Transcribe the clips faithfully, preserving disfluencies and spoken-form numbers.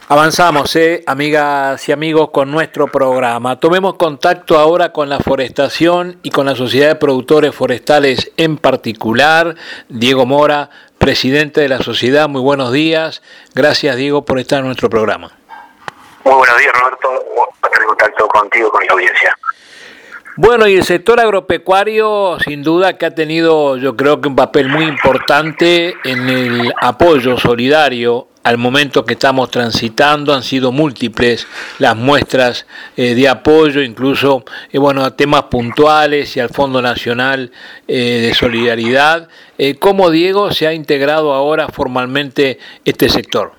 Avanzamos, eh, amigas y amigos, con nuestro programa. Tomemos contacto ahora con la forestación y con la Sociedad de Productores Forestales en particular. Diego Mora, presidente de la sociedad, muy buenos días. Gracias, Diego, por estar en nuestro programa. Muy buenos días, Roberto. Por estar en contacto contigo, con la audiencia. Bueno, y el sector agropecuario, sin duda que ha tenido, yo creo que un papel muy importante en el apoyo solidario al momento que estamos transitando. Han sido múltiples las muestras eh, de apoyo, incluso eh, bueno, a temas puntuales y al Fondo Nacional eh, de Solidaridad. Eh, ¿Cómo, Diego, se ha integrado ahora formalmente este sector?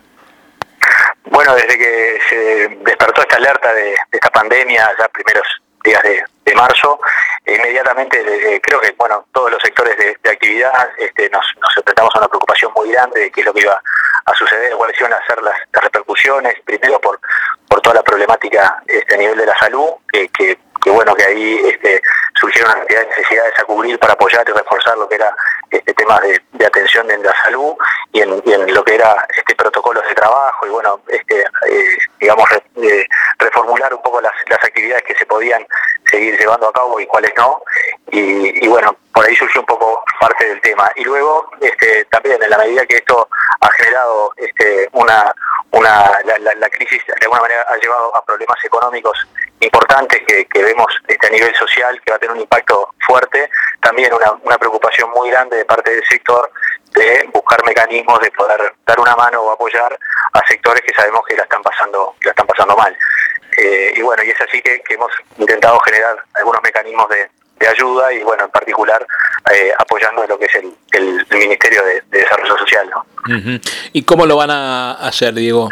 Bueno, desde que se despertó esta alerta de, de esta pandemia, ya primeros días de, de marzo, inmediatamente eh, creo que bueno todos los sectores de, de actividad este, nos, nos enfrentamos a una preocupación muy grande de qué es lo que iba a suceder, cuáles iban a ser las, las repercusiones, primero por por toda la problemática este, a nivel de la salud, que, que, que bueno que ahí este, surgieron una cantidad de necesidades a cubrir para apoyar y reforzar lo que era este tema de, de atención en la salud y en, y en lo que era este protocolos de trabajo y bueno este eh, digamos re, eh, reformular un poco las, las actividades que se podían seguir llevando a cabo y cuáles no, y, y bueno, por ahí surgió un poco parte del tema. Y luego, este, también en la medida que esto ha generado este, una, una la, la, la crisis de alguna manera ha llevado a problemas económicos importantes que, que vemos este, a nivel social, que va a tener un impacto fuerte, también una, una preocupación muy grande de parte del sector de buscar mecanismos de poder dar una mano o apoyar a sectores que sabemos que la están pasando, que la están pasando mal. Eh, y bueno, y es así que, que hemos intentado generar algunos mecanismos de, de ayuda y bueno, en particular eh, apoyando lo que es el, el, el Ministerio de, de Desarrollo Social, ¿no? Uh-huh. ¿Y cómo lo van a hacer, Diego?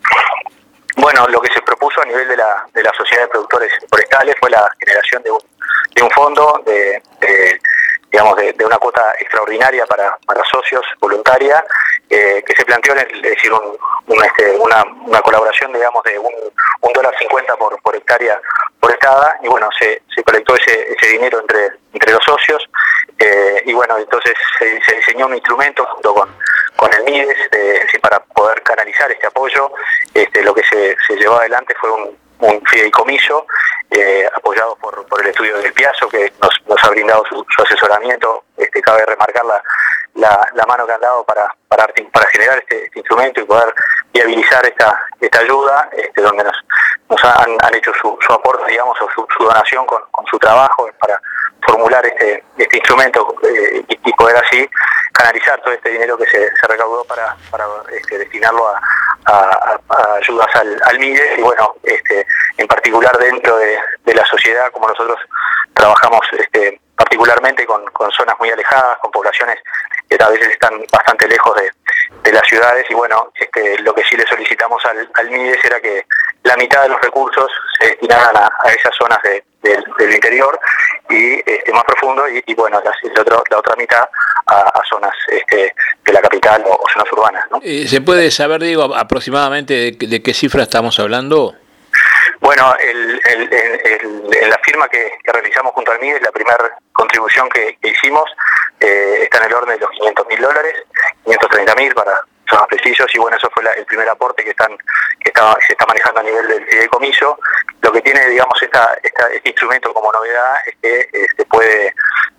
Bueno, lo que se propuso a nivel de la de la Sociedad de Productores Forestales fue la generación de un, de un fondo de, de digamos, de, de una cuota extraordinaria para, para socios, voluntaria, eh, que se planteó, es decir, un, un, este, una, una colaboración, digamos, de un, un dólar cincuenta por, por hectárea forestada, y bueno, se, se colectó ese, ese dinero entre, entre los socios, eh, y bueno, entonces se, se diseñó un instrumento junto con, con el MIDES, eh, es decir, para poder canalizar este apoyo. Este, lo que se, se llevó adelante fue un, un fideicomiso, eh, apoyado por, por el estudio del Piazo, que nos, nos ha brindado su, su asesoramiento. Este, cabe remarcar la, la, la mano que han dado para, para, para generar este, este instrumento y poder viabilizar esta, esta ayuda, este, donde nos, nos han, han hecho su, su aporte, digamos, o su, su donación con, con su trabajo para formular este, este instrumento eh, y, y poder así canalizar todo este dinero que se, se recaudó para, para este, destinarlo a, a, a ayudas al, al MIDES. Y bueno, este, en particular dentro de, de la sociedad, como nosotros trabajamos este, particularmente con, con zonas muy alejadas, con poblaciones que a veces están bastante lejos de, de las ciudades, y bueno, este, lo que sí le solicitamos al, al MIDES era que la mitad de los recursos se destinaran a, a esas zonas de, de, del interior y este, más profundo, y, y bueno, la, la, otra, la otra mitad a, a zonas este, de la capital o, o zonas urbanas, ¿no? ¿Se puede saber, Diego, aproximadamente de, de qué cifra estamos hablando? Bueno, el, el, el, el, en la firma que, que realizamos junto al MIDES, la primera contribución que, que hicimos eh, está en el orden de los quinientos mil dólares, quinientos treinta mil para ser más precisos, y bueno, eso fue la, el primer aporte que están que está, se está manejando a nivel del fideicomiso. Lo que tiene, digamos, esta, esta, este instrumento como novedad es que este, puede,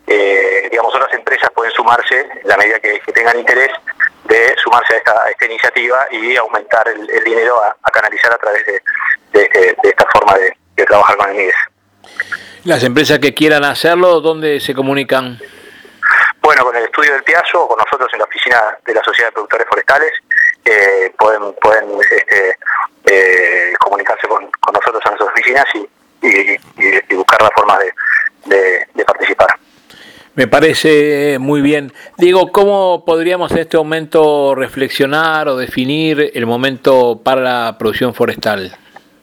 eh, digamos, otras empresas pueden sumarse en la medida que, que tengan interés de sumarse a esta, a esta iniciativa y aumentar el, el dinero a, a canalizar a través de, de, este, de esta forma de, de trabajar con el MIDES. Las empresas que quieran hacerlo, ¿dónde se comunican? Bueno, con el estudio del Piazo o con nosotros en la oficina de la Sociedad de Productores Forestales, eh, pueden pueden este, eh, comunicarse con, con nosotros en nuestras oficinas y, y, y, y buscar la forma de, de, de participar. Me parece muy bien. Diego, ¿cómo podríamos en este momento reflexionar o definir el momento para la producción forestal?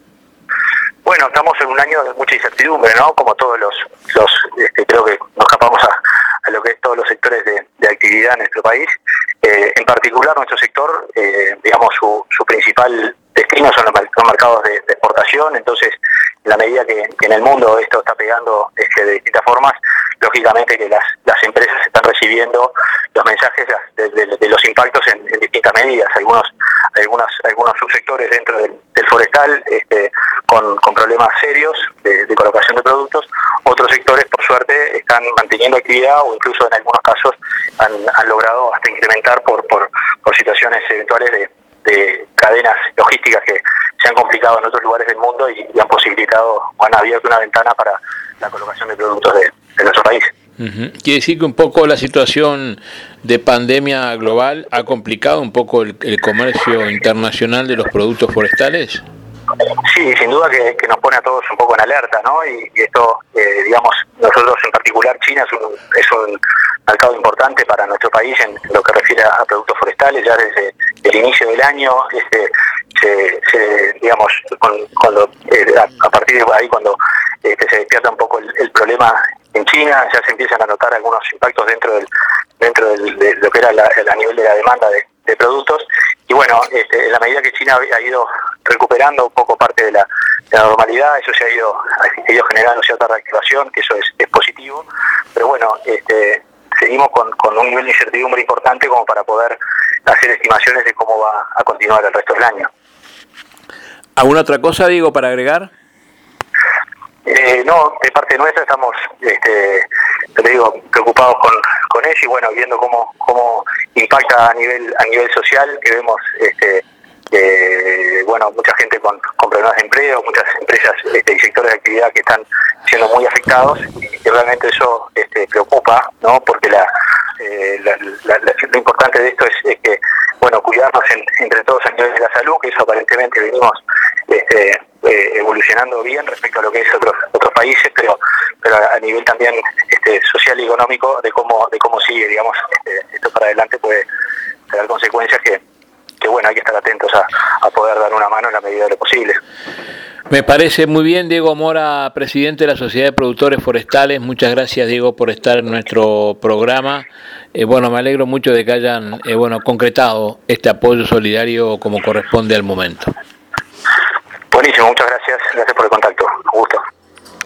Bueno, estamos en un año de mucha incertidumbre, ¿no? Como todos los, los este, creo que nos escapamos a, a lo que es todos los sectores de, de actividad en nuestro país. Eh, en particular, nuestro sector, eh, digamos, su, su principal destino son los, los mercados de, de exportación. Entonces, en la medida que, que en el mundo esto está pegando este, de distintas formas, lógicamente que las, las empresas están recibiendo los mensajes de, de, de los impactos en, en distintas medidas. Algunos algunas, algunos subsectores dentro del, del forestal este, con, con problemas serios de, de colocación de productos. Otros sectores, por suerte, están manteniendo actividad o incluso en algunos casos han, han logrado hasta incrementar por, por, por situaciones eventuales de, de cadenas logísticas que se han complicado en otros lugares del mundo y, y han posibilitado o han abierto una ventana para la colocación de productos de, de nuestro país. Uh-huh. Quiere decir que un poco la situación de pandemia global ha complicado un poco el, el comercio internacional de los productos forestales. Sí, sin duda que, que nos pone a todos un poco en alerta, ¿no? Y, y esto, eh, digamos, nosotros en particular, China es un, es un mercado importante para nuestro país en lo que refiere a productos forestales. Ya desde el inicio del año, este, se, se, digamos, con, cuando, eh, a, a partir de ahí, cuando este, se despierta un poco el, el problema en China, ya se empiezan a notar algunos impactos dentro del dentro del, de lo que era la, el, a nivel de la demanda de, de productos. Y bueno, este, en la medida que China ha ido recuperando un poco parte de la, de la normalidad, eso se ha ido, ha ido generando cierta reactivación, que eso es, es positivo, pero bueno, este, seguimos con, con un nivel de incertidumbre importante como para poder hacer estimaciones de cómo va a continuar el resto del año. ¿Alguna otra cosa, Diego, para agregar? Eh, no, de parte nuestra estamos, este, te digo, preocupados con, con eso y bueno, viendo cómo cómo impacta a nivel a nivel social, que vemos, este, eh, bueno, mucha gente con, con problemas de empleo, muchas empresas este, y sectores de actividad que están siendo muy afectados y realmente eso este, preocupa, ¿no? Porque la, eh, la, la, la, lo importante de esto es, es que, bueno, cuidarnos en, entre todos a nivel de la salud, que eso aparentemente venimos este, eh, evolucionando bien respecto a lo que es otros otros países, pero pero a nivel también este, social y económico de cómo de cómo sigue, digamos, este, esto para adelante puede tener consecuencias que, que bueno, hay que estar atentos a, a poder dar una mano en la medida de lo posible. Me parece muy bien, Diego Mora, presidente de la Sociedad de Productores Forestales. Muchas gracias, Diego, por estar en nuestro programa. Eh, bueno, me alegro mucho de que hayan eh, bueno concretado este apoyo solidario como corresponde al momento. Buenísimo, muchas gracias, gracias por el contacto.